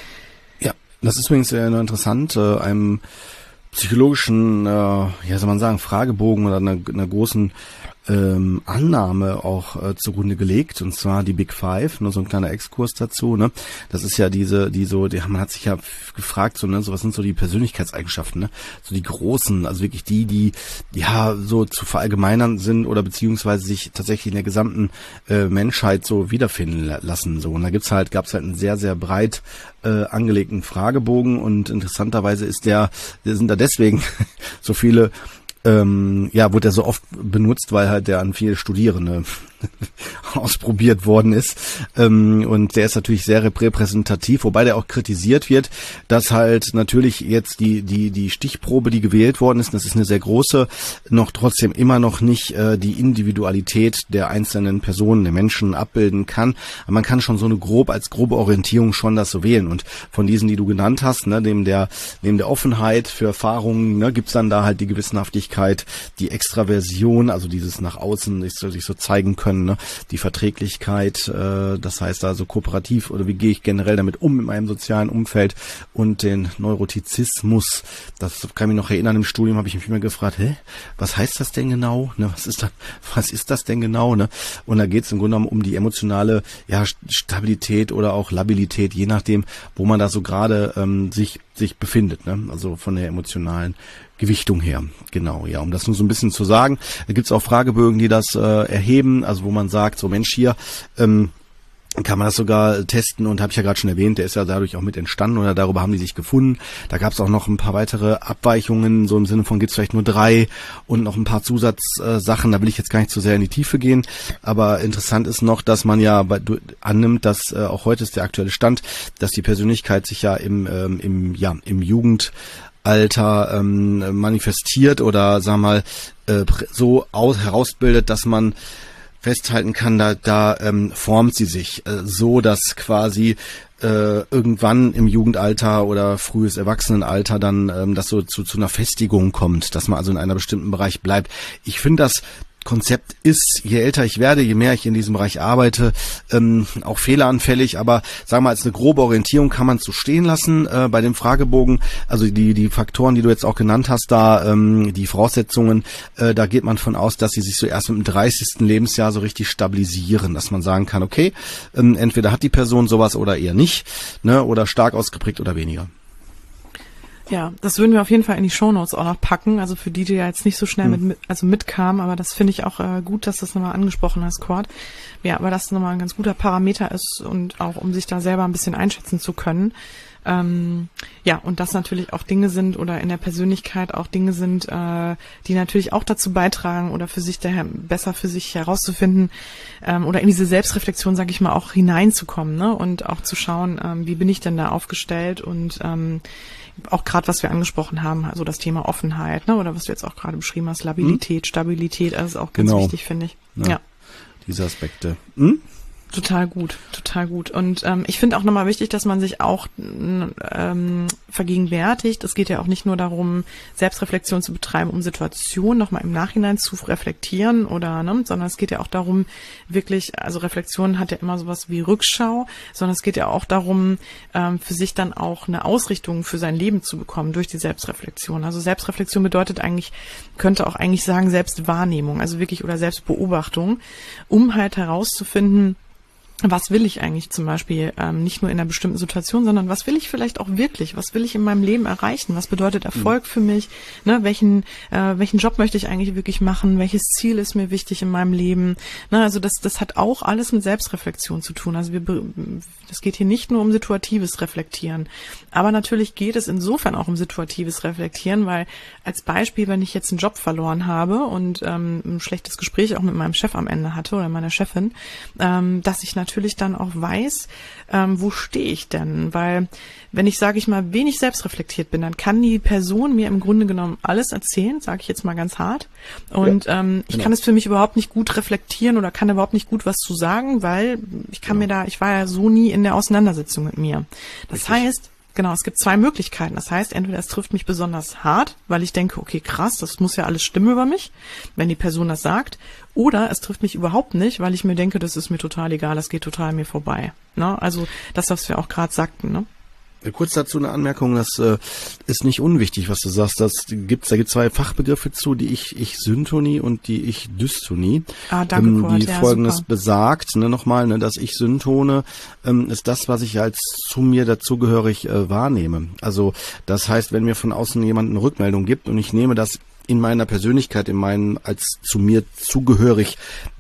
Ja, das ist übrigens sehr interessant. Äh, einem psychologischen, äh, ja soll man sagen, Fragebogen oder einer, einer großen ähm, Annahme auch äh, zugrunde gelegt, und zwar die Big Five, nur so ein kleiner Exkurs dazu, ne? Das ist ja diese, die so, die, man hat sich ja gefragt, so, ne, so was sind so die Persönlichkeitseigenschaften, ne? So die großen, also wirklich die, die, ja, so zu verallgemeinern sind oder beziehungsweise sich tatsächlich in der gesamten äh, Menschheit so wiederfinden lassen, so. Und da gibt's halt, gab's halt einen sehr, sehr breit äh, angelegten Fragebogen, und interessanterweise ist der, sind da deswegen so viele Ähm, ja, wurde er so oft benutzt, weil halt der an viele Studierende ausprobiert worden ist. Ähm, und der ist natürlich sehr repräsentativ, wobei der auch kritisiert wird, dass halt natürlich jetzt die die die Stichprobe, die gewählt worden ist, das ist eine sehr große, noch trotzdem immer noch nicht äh, die Individualität der einzelnen Personen, der Menschen abbilden kann. Aber man kann schon so eine grob, als grobe Orientierung schon das so wählen. Und von diesen, die du genannt hast, ne, neben der neben der Offenheit für Erfahrungen, ne, gibt's dann da halt die Gewissenhaftigkeit, die Extraversion, also dieses nach außen sich so, sich so zeigen können, ne? Die Verträglichkeit, äh, das heißt also kooperativ, oder wie gehe ich generell damit um in meinem sozialen Umfeld, und den Neurotizismus. Das kann ich mich noch erinnern, im Studium habe ich mich immer gefragt, hä, was heißt das denn genau? Ne, was ist da, was ist das denn genau? Ne? Und da geht es im Grunde genommen um die emotionale, ja, Stabilität oder auch Labilität, je nachdem, wo man da so gerade ähm, sich sich befindet, ne? Also von der emotionalen Gewichtung her. Genau, ja, um das nur so ein bisschen zu sagen. Da gibt's auch Fragebögen, die das äh, erheben, also wo man sagt, so Mensch, hier ähm, kann man das sogar testen, und habe ich ja gerade schon erwähnt, der ist ja dadurch auch mit entstanden, oder darüber haben die sich gefunden. Da gab's auch noch ein paar weitere Abweichungen, so im Sinne von gibt's vielleicht nur drei und noch ein paar Zusatzsachen, äh, da will ich jetzt gar nicht zu sehr in die Tiefe gehen, aber interessant ist noch, dass man ja bei, du, annimmt, dass äh, auch heute ist der aktuelle Stand, dass die Persönlichkeit sich ja im, ähm, im, ja, im Jugend Alter ähm, manifestiert oder sag mal äh, so aus, herausbildet, dass man festhalten kann, da, da ähm, formt sie sich äh, so, dass quasi äh, irgendwann im Jugendalter oder frühes Erwachsenenalter dann ähm, das so zu, zu einer Festigung kommt, dass man also in einem bestimmten Bereich bleibt. Ich finde, das Konzept ist, je älter ich werde, je mehr ich in diesem Bereich arbeite, ähm, auch fehleranfällig, aber sagen wir mal, als eine grobe Orientierung kann man es so stehen lassen äh, bei dem Fragebogen. Also die die Faktoren, die du jetzt auch genannt hast, da ähm, die Voraussetzungen, äh, da geht man von aus, dass sie sich so erst mit dem dreißigsten Lebensjahr so richtig stabilisieren, dass man sagen kann, okay, ähm, entweder hat die Person sowas oder eher nicht, ne, oder stark ausgeprägt oder weniger. Ja, das würden wir auf jeden Fall in die Shownotes auch noch packen. Also für die, die ja jetzt nicht so schnell mit, mit also mitkamen, aber das finde ich auch äh, gut, dass du das nochmal angesprochen hast, Cord. Ja, aber das nochmal ein ganz guter Parameter ist und auch um sich da selber ein bisschen einschätzen zu können. Ähm, ja, und das natürlich auch Dinge sind oder in der Persönlichkeit auch Dinge sind, äh, die natürlich auch dazu beitragen oder für sich daher besser für sich herauszufinden ähm, oder in diese Selbstreflexion, sage ich mal, auch hineinzukommen, ne? Und auch zu schauen, ähm, wie bin ich denn da aufgestellt und ähm, auch gerade, was wir angesprochen haben, also das Thema Offenheit, ne? Oder was du jetzt auch gerade beschrieben hast, Labilität, hm? Stabilität, das ist auch ganz genau. wichtig, finde ich. Ja, ja. Diese Aspekte. Hm? Total gut, total gut. Und ähm, ich finde auch nochmal wichtig, dass man sich auch ähm, vergegenwärtigt. Es geht ja auch nicht nur darum, Selbstreflexion zu betreiben, um Situationen nochmal im Nachhinein zu reflektieren oder, ne, sondern es geht ja auch darum, wirklich, also Reflexion hat ja immer sowas wie Rückschau, sondern es geht ja auch darum, ähm, für sich dann auch eine Ausrichtung für sein Leben zu bekommen durch die Selbstreflexion. Also Selbstreflexion bedeutet eigentlich, könnte auch eigentlich sagen Selbstwahrnehmung, also wirklich oder Selbstbeobachtung, um halt herauszufinden, was will ich eigentlich zum Beispiel, ähm, nicht nur in einer bestimmten Situation, sondern was will ich vielleicht auch wirklich, was will ich in meinem Leben erreichen, was bedeutet Erfolg für mich, ne, welchen äh, welchen Job möchte ich eigentlich wirklich machen, welches Ziel ist mir wichtig in meinem Leben, ne, also das das hat auch alles mit Selbstreflexion zu tun, also wir das geht hier nicht nur um situatives Reflektieren, aber natürlich geht es insofern auch um situatives Reflektieren, weil als Beispiel, wenn ich jetzt einen Job verloren habe und ähm, ein schlechtes Gespräch auch mit meinem Chef am Ende hatte oder meiner Chefin, ähm, dass ich natürlich natürlich dann auch weiß, ähm, wo stehe ich denn? Weil wenn ich, sage ich mal, wenig selbstreflektiert bin, dann kann die Person mir im Grunde genommen alles erzählen, sage ich jetzt mal ganz hart. Und ja, ähm, ich genau. kann es für mich überhaupt nicht gut reflektieren oder kann überhaupt nicht gut was zu sagen, weil ich kann genau. mir da, ich war ja so nie in der Auseinandersetzung mit mir. Das Richtig. heißt, genau, es gibt zwei Möglichkeiten. Das heißt, entweder es trifft mich besonders hart, weil ich denke, okay, krass, das muss ja alles stimmen über mich, wenn die Person das sagt. Oder es trifft mich überhaupt nicht, weil ich mir denke, das ist mir total egal, das geht total an mir vorbei. Ne? Also das, was wir auch gerade sagten, ne? Kurz dazu eine Anmerkung, das äh, ist nicht unwichtig, was du sagst. Das gibt's, da gibt es zwei Fachbegriffe zu, die Ich, Ich-Syntonie und die Ich-Dystonie. Ah, danke, ähm, Kurt. die ja, Folgendes super. besagt, ne, nochmal, ne, das Ich-Syntone ähm, ist das, was ich als zu mir dazugehörig äh, wahrnehme. Also das heißt, wenn mir von außen jemand eine Rückmeldung gibt und ich nehme das in meiner Persönlichkeit, in meinen als zu mir zugehörig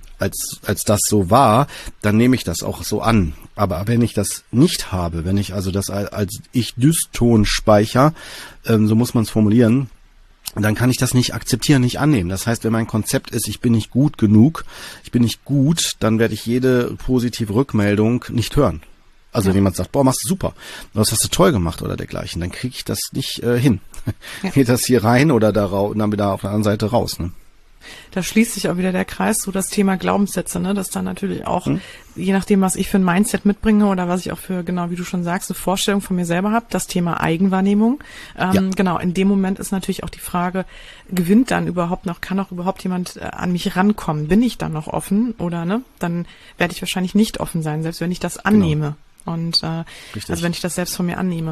als als das so war, dann nehme ich das auch so an. Aber wenn ich das nicht habe, wenn ich also das als Ich-Dyston speicher, ähm, so muss man es formulieren, dann kann ich das nicht akzeptieren, nicht annehmen. Das heißt, wenn mein Konzept ist, ich bin nicht gut genug, ich bin nicht gut, dann werde ich jede positive Rückmeldung nicht hören. Also ja. wenn jemand sagt, boah, machst du super, das hast du toll gemacht oder dergleichen, dann kriege ich das nicht äh, hin. Ja. Geht das hier rein oder da raus, und dann wieder auf der anderen Seite raus, ne? Da schließt sich auch wieder der Kreis, so das Thema Glaubenssätze, ne, dass dann natürlich auch, hm. je nachdem, was ich für ein Mindset mitbringe oder was ich auch für, genau wie du schon sagst, eine Vorstellung von mir selber habe, das Thema Eigenwahrnehmung. Ähm, ja. Genau, in dem Moment ist natürlich auch die Frage, gewinnt dann überhaupt noch, kann auch überhaupt jemand äh, an mich rankommen? Bin ich dann noch offen oder, ne? Dann werde ich wahrscheinlich nicht offen sein, selbst wenn ich das annehme. Genau. Und äh, also wenn ich das selbst von mir annehme.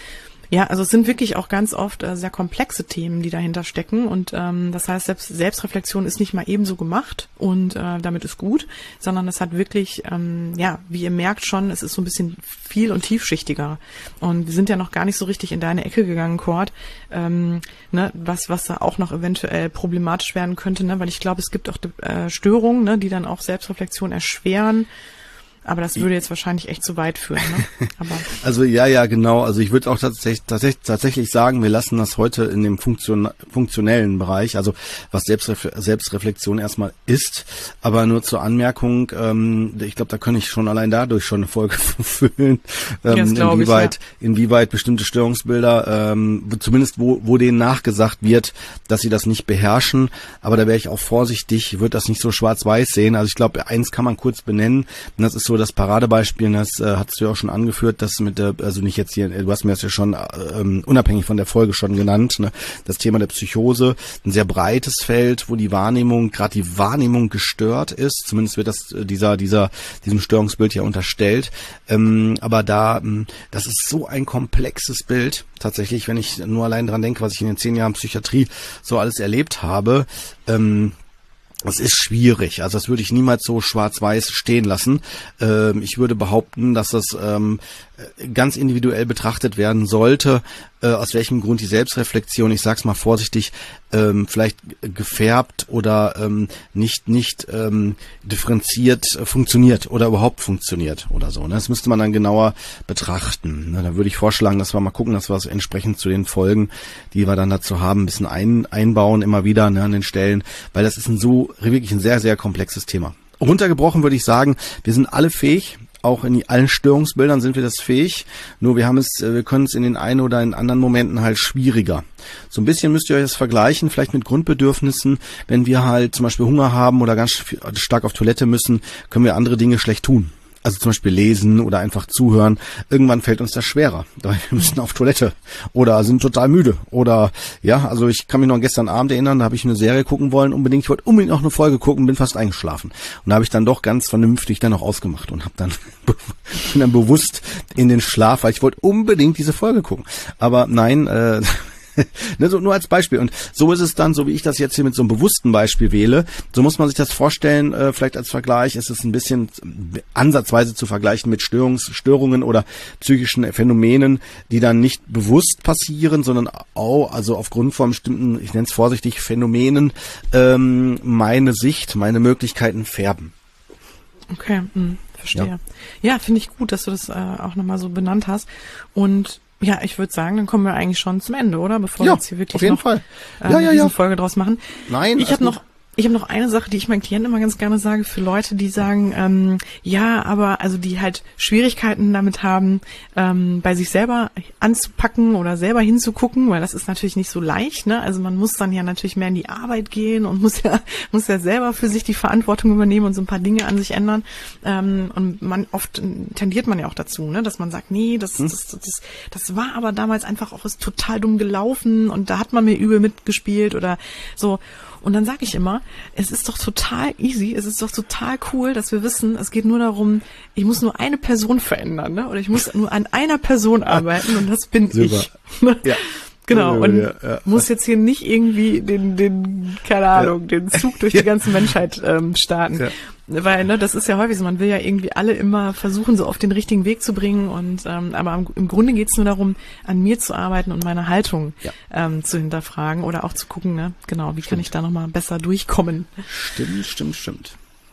Ja, also es sind wirklich auch ganz oft äh, sehr komplexe Themen, die dahinter stecken und ähm, das heißt, selbst Selbstreflexion ist nicht mal ebenso gemacht und äh, damit ist gut, sondern es hat wirklich, ähm, ja, wie ihr merkt schon, es ist so ein bisschen viel und tiefschichtiger und wir sind ja noch gar nicht so richtig in deine Ecke gegangen, Cord, ähm, ne, was was da auch noch eventuell problematisch werden könnte, ne, weil ich glaube, es gibt auch äh, Störungen, ne, die dann auch Selbstreflexion erschweren. Aber das würde jetzt wahrscheinlich echt zu weit führen, ne? Aber also ja, ja, genau. Also ich würde auch tatsächlich, tatsächlich, tatsächlich sagen, wir lassen das heute in dem Funktion, funktionellen Bereich, also was Selbstref Selbstreflexion erstmal ist. Aber nur zur Anmerkung, ähm, ich glaube, da kann ich schon allein dadurch schon eine Folge füllen, ähm, inwieweit, ich, ja. inwieweit bestimmte Störungsbilder, ähm, zumindest wo, wo denen nachgesagt wird, dass sie das nicht beherrschen. Aber da wäre ich auch vorsichtig, würde das nicht so schwarz-weiß sehen. Also ich glaube, eins kann man kurz benennen, und das ist so das Paradebeispiel, das äh, hast du ja auch schon angeführt, das mit der, also nicht jetzt hier, du hast mir das ja schon ähm, unabhängig von der Folge schon genannt, ne, das Thema der Psychose, ein sehr breites Feld, wo die Wahrnehmung, gerade die Wahrnehmung gestört ist, zumindest wird das äh, dieser, dieser, diesem Störungsbild ja unterstellt, ähm, aber da, ähm, das ist so ein komplexes Bild, tatsächlich, wenn ich nur allein dran denke, was ich in den zehn Jahren Psychiatrie so alles erlebt habe, ähm, das ist schwierig, also das würde ich niemals so schwarz-weiß stehen lassen. Ähm, ich würde behaupten, dass das ähm, ganz individuell betrachtet werden sollte, äh, aus welchem Grund die Selbstreflexion, ich sag's mal vorsichtig, ähm, vielleicht gefärbt oder ähm, nicht nicht ähm, differenziert äh, funktioniert oder überhaupt funktioniert oder so. Ne? Das müsste man dann genauer betrachten. Ne? Da würde ich vorschlagen, dass wir mal gucken, dass wir es entsprechend zu den Folgen, die wir dann dazu haben, ein bisschen ein, einbauen, immer wieder, ne, an den Stellen, weil das ist ein so wirklich ein sehr, sehr komplexes Thema. Runtergebrochen würde ich sagen, wir sind alle fähig, auch in allen Störungsbildern sind wir das fähig, nur wir haben es, wir können es in den einen oder in anderen Momenten halt schwieriger. So ein bisschen müsst ihr euch das vergleichen, vielleicht mit Grundbedürfnissen. Wenn wir halt zum Beispiel Hunger haben oder ganz stark auf Toilette müssen, können wir andere Dinge schlecht tun. Also zum Beispiel lesen oder einfach zuhören. Irgendwann fällt uns das schwerer. Wir müssen auf Toilette oder sind total müde. Oder ja, also ich kann mich noch an gestern Abend erinnern, da habe ich eine Serie gucken wollen, unbedingt. Ich wollte unbedingt noch eine Folge gucken, bin fast eingeschlafen. Und da habe ich dann doch ganz vernünftig dann noch ausgemacht und habe dann, bin dann bewusst in den Schlaf, weil ich wollte unbedingt diese Folge gucken. Aber nein, äh, ne, so nur als Beispiel. Und so ist es dann, so wie ich das jetzt hier mit so einem bewussten Beispiel wähle, so muss man sich das vorstellen, äh, vielleicht als Vergleich, ist es ein bisschen ansatzweise zu vergleichen mit Störungs, Störungen oder psychischen Phänomenen, die dann nicht bewusst passieren, sondern auch, also aufgrund von bestimmten, ich nenne es vorsichtig, Phänomenen, ähm, meine Sicht, meine Möglichkeiten färben. Okay, mh, verstehe. Ja, ja, finde ich gut, dass du das äh, auch nochmal so benannt hast. Und ja, ich würde sagen, dann kommen wir eigentlich schon zum Ende, oder? Bevor ja, wir jetzt hier wirklich auf jeden noch Fall. Äh, ja, ja, diese ja. Folge draus machen. Nein, ich habe noch Ich habe noch eine Sache, die ich meinen Klienten immer ganz gerne sage, für Leute, die sagen, ähm, ja, aber also die halt Schwierigkeiten damit haben, ähm, bei sich selber anzupacken oder selber hinzugucken, weil das ist natürlich nicht so leicht, ne? Also man muss dann ja natürlich mehr in die Arbeit gehen und muss ja muss ja selber für sich die Verantwortung übernehmen und so ein paar Dinge an sich ändern. Ähm, und man oft tendiert man ja auch dazu, ne, dass man sagt, nee, das hm. das, das das war aber damals einfach auch ist total dumm gelaufen und da hat man mir übel mitgespielt oder so. Und dann sage ich immer, es ist doch total easy, es ist doch total cool, dass wir wissen, es geht nur darum, ich muss nur eine Person verändern, ne? Oder ich muss nur an einer Person arbeiten und das bin Super. ich. Ja. Genau, und ja, ja. muss jetzt hier nicht irgendwie den, den, keine Ahnung, ja. den Zug durch die ganze Menschheit ähm, starten. Ja. Weil, ne, das ist ja häufig so, man will ja irgendwie alle immer versuchen, so auf den richtigen Weg zu bringen und ähm, aber im, im Grunde geht's nur darum, an mir zu arbeiten und meine Haltung ja. ähm, zu hinterfragen oder auch zu gucken, ne, genau, wie stimmt. kann ich da nochmal besser durchkommen. Stimmt, stimmt, stimmt.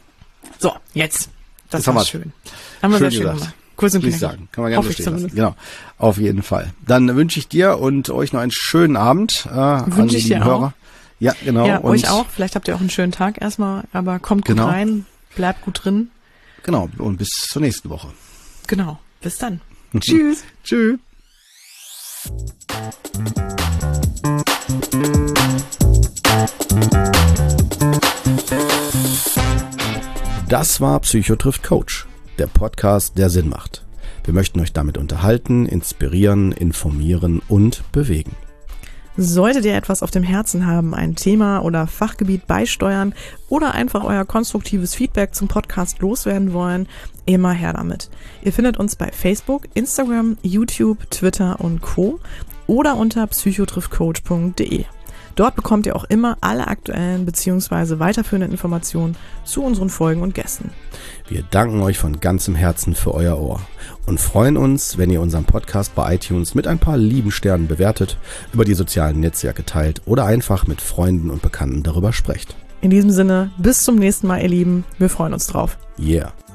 So, jetzt. Das, das war haben schön. Haben wir schön sehr schön gesagt. gemacht. Kurz und knackig. sagen. Kann man gerne so stehen lassen. Genau, auf jeden Fall. Dann wünsche ich dir und euch noch einen schönen Abend. Äh, wünsche ich dir Hörer. auch. Ja, genau. Ja, und euch auch. Vielleicht habt ihr auch einen schönen Tag erstmal, aber kommt gut genau. rein, bleibt gut drin. Genau, und bis zur nächsten Woche. Genau, bis dann. Tschüss. Tschüss. Das war Psycho trifft Coach, der Podcast, der Sinn macht. Wir möchten euch damit unterhalten, inspirieren, informieren und bewegen. Solltet ihr etwas auf dem Herzen haben, ein Thema oder Fachgebiet beisteuern oder einfach euer konstruktives Feedback zum Podcast loswerden wollen, immer her damit. Ihr findet uns bei Facebook, Instagram, YouTube, Twitter und Co. oder unter psycho trifft coach punkt de. Dort bekommt ihr auch immer alle aktuellen bzw. weiterführenden Informationen zu unseren Folgen und Gästen. Wir danken euch von ganzem Herzen für euer Ohr und freuen uns, wenn ihr unseren Podcast bei iTunes mit ein paar lieben Sternen bewertet, über die sozialen Netzwerke teilt oder einfach mit Freunden und Bekannten darüber sprecht. In diesem Sinne, bis zum nächsten Mal, ihr Lieben. Wir freuen uns drauf. Yeah.